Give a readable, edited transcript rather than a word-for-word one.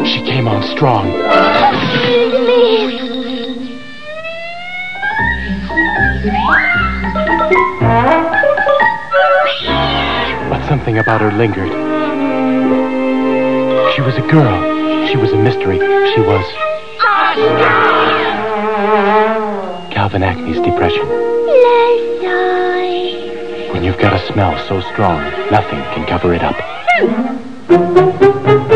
She came on strong. But something about her lingered. She was a girl. She was a mystery. She was... Calvin Acme's depression. When you've got a smell so strong, nothing can cover it up.